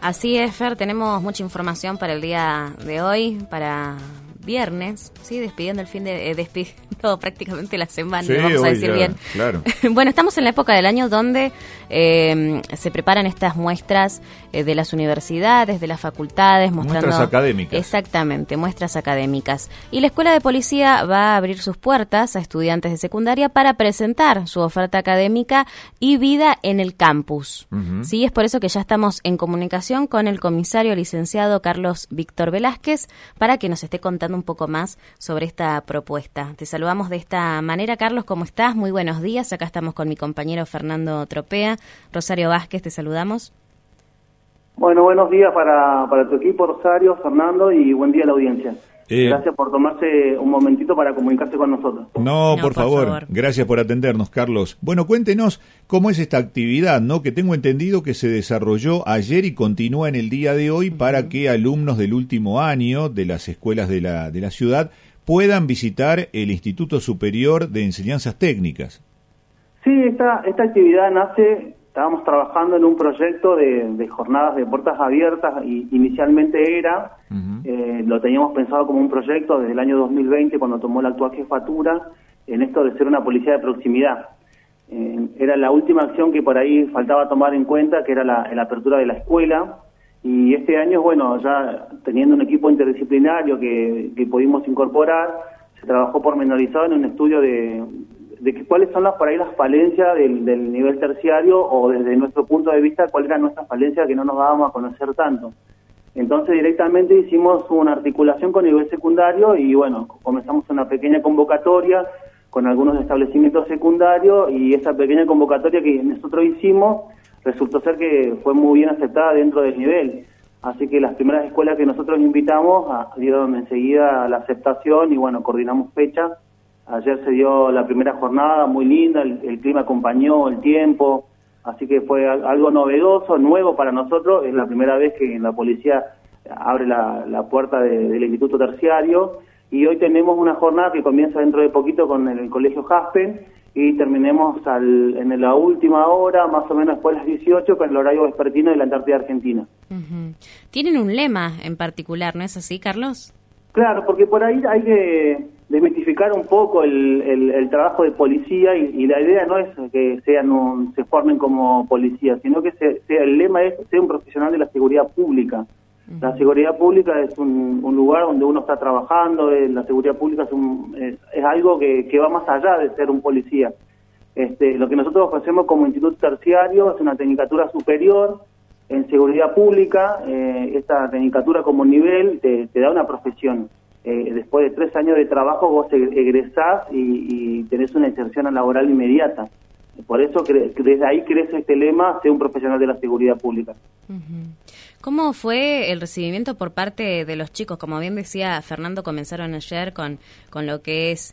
Así es, Fer, tenemos mucha información para el día de hoy, para viernes, sí, despidiendo el fin de despidiendo prácticamente la semana, sí, vamos a decir ya, bien. Claro. Bueno, estamos en la época del año donde se preparan estas muestras de las universidades, de las facultades, mostrando muestras académicas. Exactamente, muestras académicas. Y la Escuela de Policía va a abrir sus puertas a estudiantes de secundaria para presentar su oferta académica y vida en el campus. Sí, es por eso que ya estamos en comunicación con el comisario licenciado Carlos Víctor Velázquez para que nos esté contando un poco más sobre esta propuesta. Te saludamos de esta manera, Carlos, ¿cómo estás? Muy buenos días. Acá estamos con mi compañero Fernando Tropea. Rosario Vázquez, te saludamos. Bueno, buenos días para tu equipo, Rosario, Fernando, y buen día a la audiencia. Gracias por tomarse un momentito para comunicarse con nosotros. No, por favor. Gracias por atendernos, Carlos. Bueno, cuéntenos cómo es esta actividad, ¿no? Que tengo entendido que se desarrolló ayer y continúa en el día de hoy para que alumnos del último año de las escuelas de la ciudad puedan visitar el Instituto Superior de Enseñanzas Técnicas. Sí, esta actividad nace, estábamos trabajando en un proyecto de jornadas de puertas abiertas, y inicialmente lo teníamos pensado como un proyecto desde el año 2020, cuando tomó la actual jefatura, en esto de ser una policía de proximidad. Era la última acción que por ahí faltaba tomar en cuenta, que era la apertura de la escuela, y este año, bueno, ya teniendo un equipo interdisciplinario que pudimos incorporar, se trabajó pormenorizado en un estudio de cuáles son por ahí las falencias del nivel terciario, o desde nuestro punto de vista, cuál era nuestra falencia que no nos dábamos a conocer tanto. Entonces directamente hicimos una articulación con nivel secundario y bueno, comenzamos una pequeña convocatoria con algunos establecimientos secundarios, y esa pequeña convocatoria que nosotros hicimos resultó ser que fue muy bien aceptada dentro del nivel. Así que las primeras escuelas que nosotros invitamos dieron enseguida la aceptación y bueno, coordinamos fecha. Ayer se dio la primera jornada, muy linda, el clima acompañó, el tiempo, así que fue algo novedoso, nuevo para nosotros. Es la primera vez que la policía abre la puerta del Instituto Terciario, y hoy tenemos una jornada que comienza dentro de poquito con el Colegio Jaspen, y terminemos en la última hora, más o menos después de las 18, con el horario vespertino de la Antártida Argentina. Tienen un lema en particular, ¿no es así, Carlos? Claro, porque por ahí hay que desmitificar un poco el trabajo de policía, y la idea no es que se formen como policías, sino que el lema es ser un profesional de la seguridad pública. La seguridad pública es un lugar donde uno está trabajando, la seguridad pública es algo que va más allá de ser un policía. Lo que nosotros ofrecemos como instituto terciario es una tecnicatura superior en seguridad pública. Esta tecnicatura como nivel te da una profesión. Después de 3 años de trabajo vos egresás y tenés una inserción laboral inmediata. Por eso desde ahí crece este lema, ser un profesional de la seguridad pública. ¿Cómo fue el recibimiento por parte de los chicos? Como bien decía Fernando, comenzaron ayer con lo que es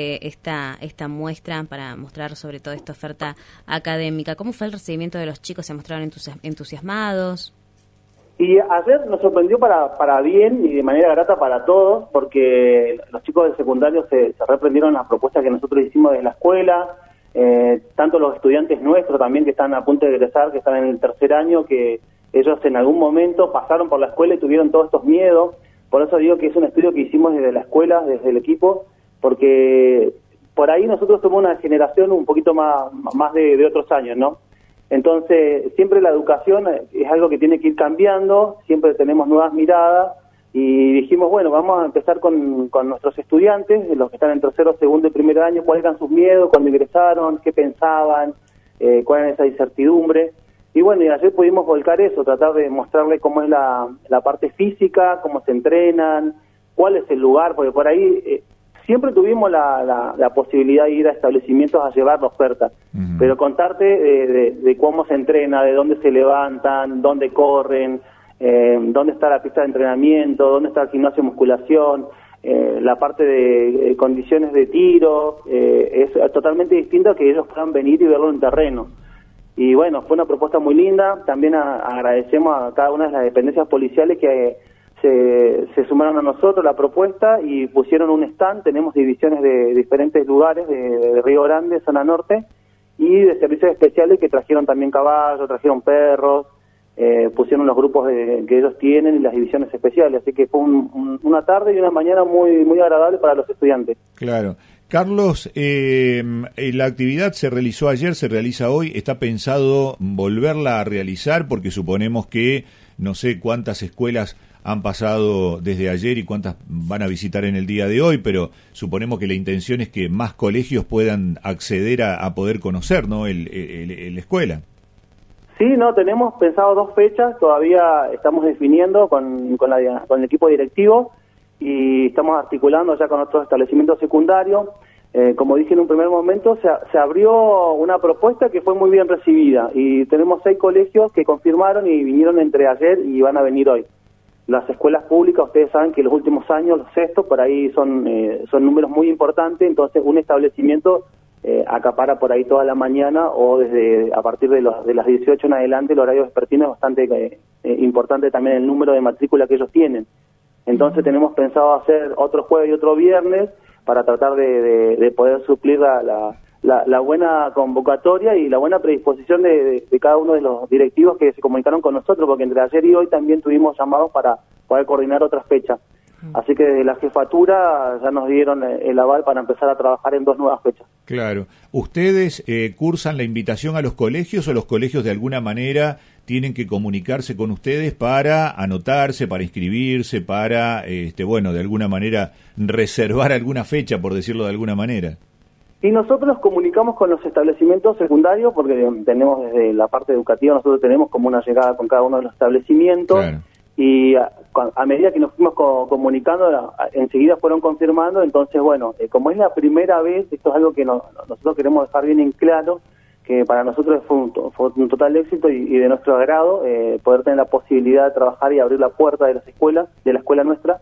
esta muestra para mostrar sobre todo esta oferta académica. ¿Cómo fue el recibimiento de los chicos? ¿Se mostraron entusiasmados? Y ayer nos sorprendió para bien y de manera grata para todos, porque los chicos del secundario se reprendieron las propuestas que nosotros hicimos desde la escuela, tanto los estudiantes nuestros también que están a punto de egresar, que están en el 3er año, que ellos en algún momento pasaron por la escuela y tuvieron todos estos miedos. Por eso digo que es un estudio que hicimos desde la escuela, desde el equipo, porque por ahí nosotros somos una generación un poquito más de otros años, ¿no? Entonces, siempre la educación es algo que tiene que ir cambiando, siempre tenemos nuevas miradas, y dijimos, bueno, vamos a empezar con nuestros estudiantes, los que están en 3º, 2º y 1er año, cuáles eran sus miedos cuando ingresaron, qué pensaban, cuál era esa incertidumbre. Y bueno, y ayer pudimos volcar eso, tratar de mostrarle cómo es la parte física, cómo se entrenan, cuál es el lugar, porque por ahí siempre tuvimos la posibilidad de ir a establecimientos a llevar la oferta, pero contarte de cómo se entrena, de dónde se levantan, dónde corren, dónde está la pista de entrenamiento, dónde está el gimnasio de musculación, la parte de condiciones de tiro, es totalmente distinto a que ellos puedan venir y verlo en terreno. Y bueno, fue una propuesta muy linda. También agradecemos a cada una de las dependencias policiales que se sumaron a nosotros la propuesta y pusieron un stand. Tenemos divisiones de diferentes lugares, de Río Grande, zona norte, y de servicios especiales que trajeron también caballos, trajeron perros. pusieron los grupos que ellos tienen y las divisiones especiales, así que fue una tarde y una mañana muy muy agradable para los estudiantes. Claro. Carlos, la actividad se realizó ayer, se realiza hoy, ¿está pensado volverla a realizar? Porque suponemos que no sé cuántas escuelas han pasado desde ayer y cuántas van a visitar en el día de hoy, pero suponemos que la intención es que más colegios puedan acceder a poder conocer, ¿no?, la escuela. Sí, no, tenemos pensado 2 fechas, todavía estamos definiendo con el equipo directivo y estamos articulando ya con otros establecimientos secundarios. Como dije en un primer momento, se abrió una propuesta que fue muy bien recibida y tenemos 6 colegios que confirmaron y vinieron entre ayer y van a venir hoy. Las escuelas públicas, ustedes saben que en los últimos años, los sextos, por ahí son números muy importantes, entonces un establecimiento acapara por ahí toda la mañana o a partir de las 18 en adelante el horario vespertino es bastante importante también el número de matrícula que ellos tienen. Entonces tenemos pensado hacer otro jueves y otro viernes para tratar de poder suplir la buena convocatoria y la buena predisposición de cada uno de los directivos que se comunicaron con nosotros, porque entre ayer y hoy también tuvimos llamados para poder coordinar otras fechas. Así que desde la jefatura ya nos dieron el aval para empezar a trabajar en 2 nuevas fechas. Claro. ¿Ustedes cursan la invitación a los colegios o los colegios de alguna manera tienen que comunicarse con ustedes para anotarse, para inscribirse, para, de alguna manera reservar alguna fecha, por decirlo de alguna manera? Y nosotros nos comunicamos con los establecimientos secundarios porque tenemos desde la parte educativa, nosotros tenemos como una llegada con cada uno de los establecimientos. Claro. Y a medida que nos fuimos comunicando, enseguida fueron confirmando. Entonces, bueno, como es la primera vez, esto es algo que nosotros queremos dejar bien en claro, que para nosotros fue un total éxito y de nuestro agrado poder tener la posibilidad de trabajar y abrir la puerta de las escuelas, de la escuela nuestra.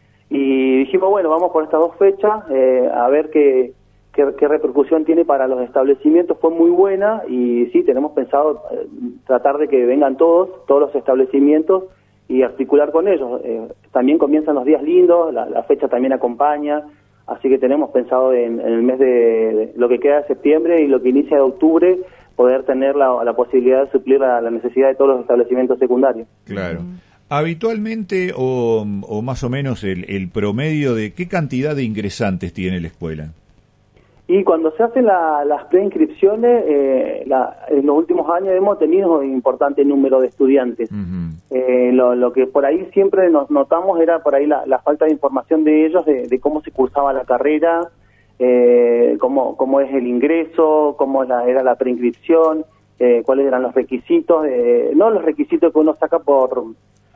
Y dijimos, bueno, vamos por estas 2 fechas, a ver qué repercusión tiene para los establecimientos. Fue muy buena y sí, tenemos pensado tratar de que vengan todos los establecimientos y articular con ellos. También comienzan los días lindos, la fecha también acompaña, así que tenemos pensado en el mes de lo que queda de septiembre y lo que inicia de octubre, poder tener la posibilidad de suplir la necesidad de todos los establecimientos secundarios. Claro. Habitualmente, o más o menos el promedio de qué cantidad de ingresantes tiene la escuela. Y cuando se hacen las preinscripciones, en los últimos años hemos tenido un importante número de estudiantes. Lo que por ahí siempre nos notamos era por ahí la falta de información de ellos, de cómo se cursaba la carrera, cómo es el ingreso, cómo era la preinscripción, cuáles eran los requisitos, no los requisitos que uno saca por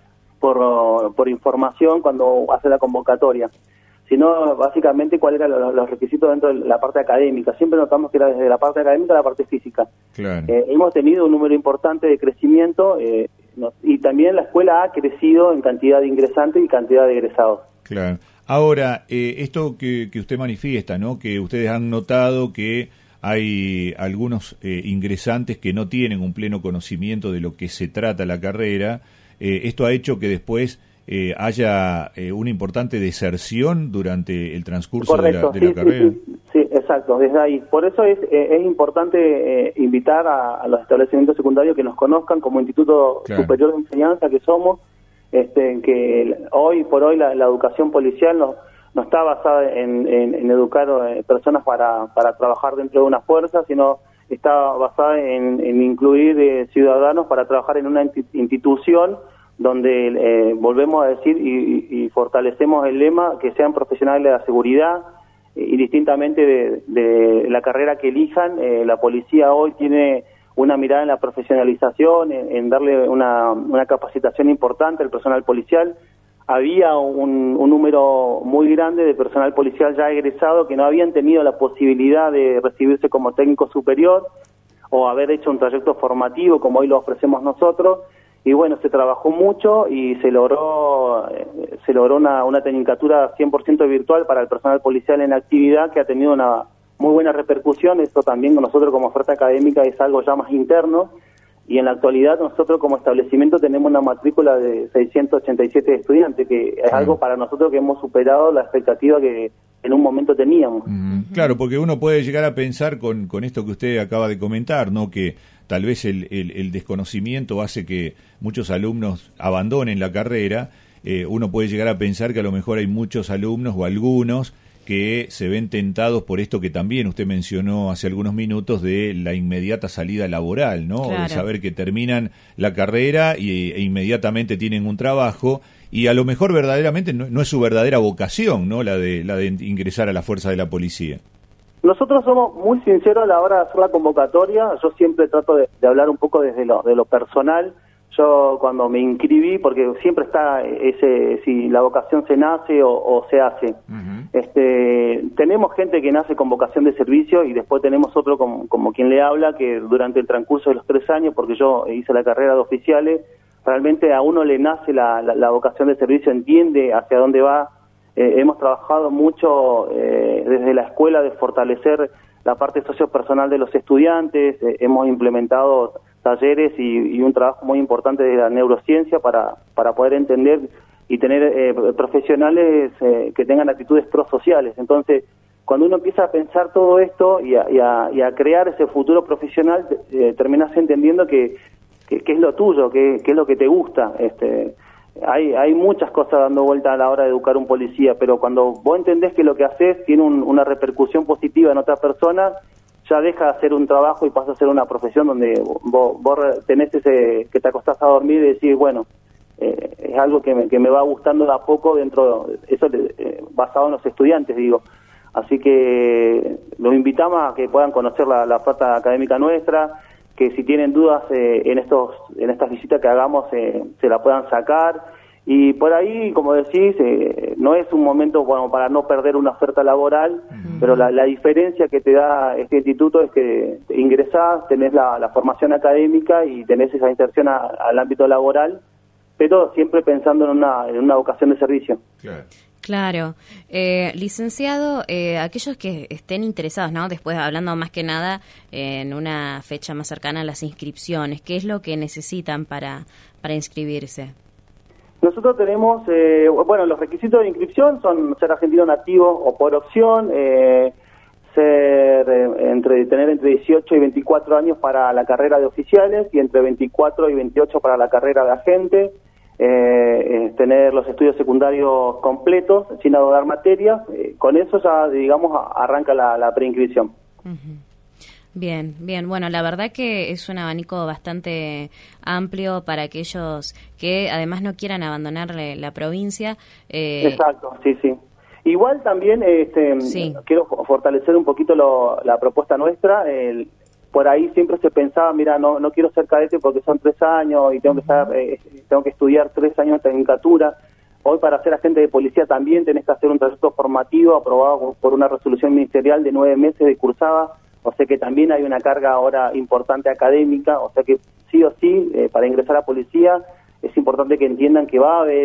información cuando hace la convocatoria, sino básicamente cuáles eran los requisitos dentro de la parte académica. Siempre notamos que era desde la parte académica a la parte física. Claro. Hemos tenido un número importante de crecimiento y también la escuela ha crecido en cantidad de ingresantes y cantidad de egresados. Claro. Ahora, esto que usted manifiesta, ¿no?, que ustedes han notado que hay algunos ingresantes que no tienen un pleno conocimiento de lo que se trata la carrera, esto ha hecho que después haya una importante deserción durante el transcurso. Correcto, de la carrera. Sí, exacto, desde ahí. Por eso es importante invitar a los establecimientos secundarios que nos conozcan como Instituto Claro. Superior de Enseñanza que somos, que hoy por hoy la educación policial no está basada en educar personas para trabajar dentro de una fuerza, sino está basada en incluir ciudadanos para trabajar en una institución donde volvemos a decir y fortalecemos el lema que sean profesionales de la seguridad y distintamente de la carrera que elijan. La policía hoy tiene una mirada en la profesionalización, en darle una capacitación importante al personal policial. Había un número muy grande de personal policial ya egresado que no habían tenido la posibilidad de recibirse como técnico superior o haber hecho un trayecto formativo como hoy lo ofrecemos nosotros. Y bueno, se trabajó mucho y se logró una tecnicatura 100% virtual para el personal policial en actividad que ha tenido una muy buena repercusión. Esto también con nosotros como oferta académica es algo ya más interno. Y en la actualidad nosotros como establecimiento tenemos una matrícula de 687 estudiantes, que es algo para nosotros que hemos superado la expectativa que en un momento teníamos. Claro, porque uno puede llegar a pensar con esto que usted acaba de comentar, ¿no?, que tal vez el desconocimiento hace que muchos alumnos abandonen la carrera, uno puede llegar a pensar que a lo mejor hay muchos alumnos o algunos que se ven tentados por esto que también usted mencionó hace algunos minutos de la inmediata salida laboral, ¿no? Claro. De saber que terminan la carrera e inmediatamente tienen un trabajo y a lo mejor verdaderamente no es su verdadera vocación, ¿no? La de ingresar a la fuerza de la policía. Nosotros somos muy sinceros a la hora de hacer la convocatoria. Yo siempre trato de hablar un poco desde lo personal. Yo cuando me inscribí, porque siempre está si la vocación se nace o se hace. Uh-huh. Tenemos gente que nace con vocación de servicio y después tenemos otro como quien le habla, que durante el transcurso de los 3 años, porque yo hice la carrera de oficiales, realmente a uno le nace la vocación de servicio, entiende hacia dónde va. Hemos trabajado mucho desde la escuela de fortalecer la parte sociopersonal de los estudiantes, hemos implementado talleres y un trabajo muy importante de la neurociencia para poder entender y tener profesionales que tengan actitudes prosociales. Entonces, cuando uno empieza a pensar todo esto y a crear ese futuro profesional, terminas entendiendo que es lo tuyo, que es lo que te gusta. Hay muchas cosas dando vuelta a la hora de educar un policía, pero cuando vos entendés que lo que haces tiene una repercusión positiva en otra persona, ya deja de hacer un trabajo y pasa a ser una profesión donde vos tenés ese que te acostás a dormir y decís, bueno, es algo que me va gustando de a poco dentro, eso basado en los estudiantes, digo. Así que los invitamos a que puedan conocer la oferta académica nuestra, que si tienen dudas en estas visitas que hagamos se la puedan sacar. Y por ahí, como decís, no es un momento bueno para no perder una oferta laboral, pero la diferencia que te da este instituto es que ingresás, tenés la formación académica y tenés esa inserción al ámbito laboral, pero siempre pensando en una vocación de servicio. Claro. Licenciado, aquellos que estén interesados, ¿no? Después, hablando más que nada en una fecha más cercana a las inscripciones, ¿qué es lo que necesitan para inscribirse? Nosotros tenemos, los requisitos de inscripción son ser argentino nativo o por opción, tener entre 18 y 24 años para la carrera de oficiales y entre 24 y 28 para la carrera de agente, tener los estudios secundarios completos sin adoptar materias. Con eso ya, digamos, arranca la preinscripción. Uh-huh. Bien, bien. Bueno, la verdad que es un abanico bastante amplio para aquellos que además no quieran abandonar la provincia. Exacto, sí. Igual también sí. Quiero fortalecer un poquito la propuesta nuestra. Por ahí siempre se pensaba, mira, no quiero ser cadete porque son 3 años y tengo que estudiar 3 años de tecnicatura. Hoy para ser agente de policía también tenés que hacer un trayecto formativo aprobado por una resolución ministerial de 9 meses de cursada. O sea que también hay una carga ahora importante académica, o sea que sí o sí, para ingresar a policía, es importante que entiendan que va a haber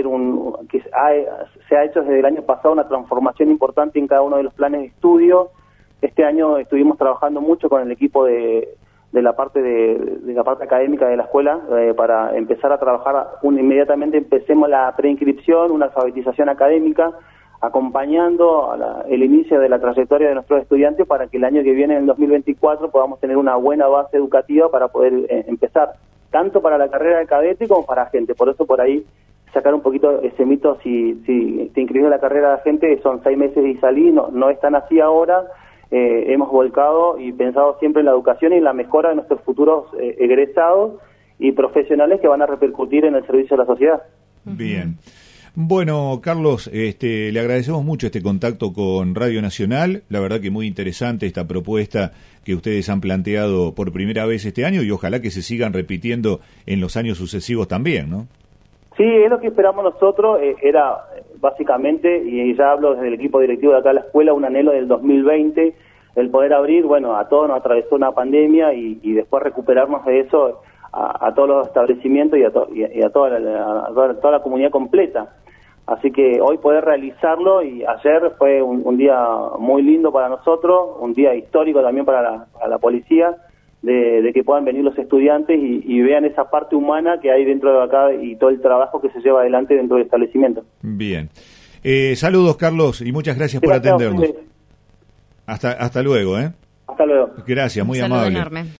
se ha hecho desde el año pasado una transformación importante en cada uno de los planes de estudio. Este año estuvimos trabajando mucho con el equipo de la parte de la parte académica de la escuela para empezar a trabajar inmediatamente empecemos la preinscripción, una alfabetización académica, acompañando el inicio de la trayectoria de nuestros estudiantes para que el año que viene, en el 2024, podamos tener una buena base educativa para poder empezar, tanto para la carrera de cadete como para agente. Por eso, por ahí, sacar un poquito ese mito, si te inscribís en la carrera de agente, son 6 meses y salí, no es tan así ahora. Hemos volcado y pensado siempre en la educación y en la mejora de nuestros futuros egresados y profesionales que van a repercutir en el servicio a la sociedad. Bien. Bueno, Carlos, le agradecemos mucho este contacto con Radio Nacional. La verdad que muy interesante esta propuesta que ustedes han planteado por primera vez este año y ojalá que se sigan repitiendo en los años sucesivos también, ¿no? Sí, es lo que esperamos nosotros. Era básicamente, y ya hablo desde el equipo directivo de acá de la escuela, un anhelo del 2020, el poder abrir, bueno, a todos nos atravesó una pandemia y después recuperarnos de eso a todos los establecimientos y a toda la comunidad completa. Así que hoy poder realizarlo, y ayer fue un día muy lindo para nosotros, un día histórico también para la policía, de que puedan venir los estudiantes y vean esa parte humana que hay dentro de acá y todo el trabajo que se lleva adelante dentro del establecimiento. Bien. Saludos, Carlos, y muchas gracias por atendernos. Hasta luego, ¿eh? Hasta luego. Gracias, muy amable. Enorme.